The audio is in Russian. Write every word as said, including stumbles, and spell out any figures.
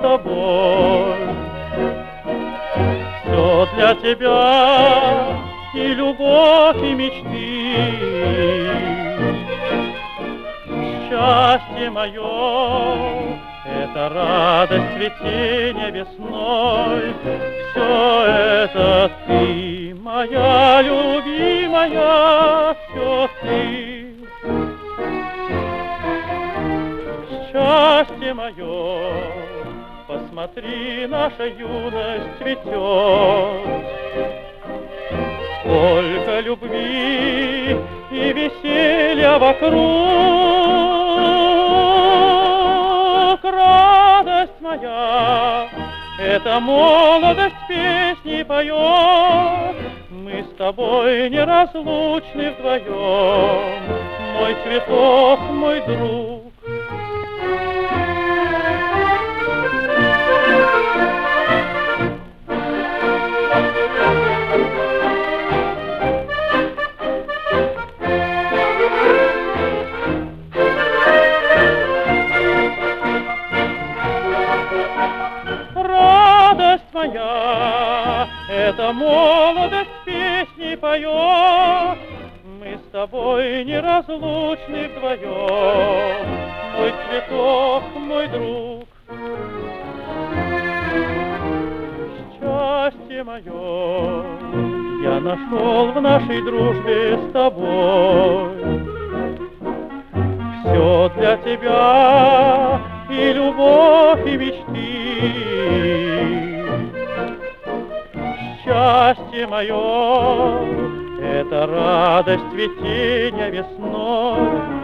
тобой. Все для тебя и любовь, и мечты. Счастье мое — это радость цветения весной. Все это ты, моя любимая, все ты. Счастье мое, посмотри, наша юность цветет. Сколько любви и веселья вокруг. Радость моя, эта молодость песни поет. Мы с тобой неразлучны вдвоем, мой цветок, мой друг. Радость моя, эта молодость песни поет. Мы с тобой неразлучны вдвоем, мой цветок, мой друг. Счастье мое я нашел в нашей дружбе с тобой. Все для тебя и любовь, и мечты. Счастье мое — это радость цветения весной.